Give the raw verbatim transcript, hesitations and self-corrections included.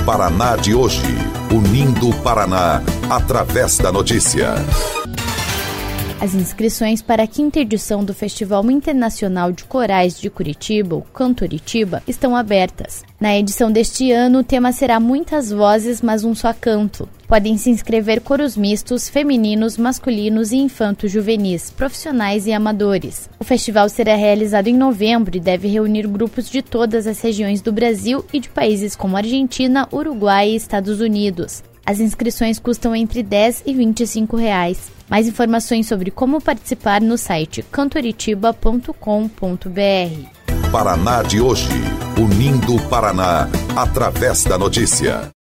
Paraná de hoje, unindo o Paraná através da notícia. As inscrições para a quinta edição do Festival Internacional de Corais de Curitiba, o Cantoritiba, estão abertas. Na edição deste ano, o tema será Muitas Vozes, mas um só canto. Podem se inscrever coros mistos, femininos, masculinos e infanto-juvenis, profissionais e amadores. O festival será realizado em novembro e deve reunir grupos de todas as regiões do Brasil e de países como Argentina, Uruguai e Estados Unidos. As inscrições custam entre dez e vinte e cinco reais. Mais informações sobre como participar no site cantoritiba ponto com ponto br. Paraná de hoje, unindo o Paraná através da notícia.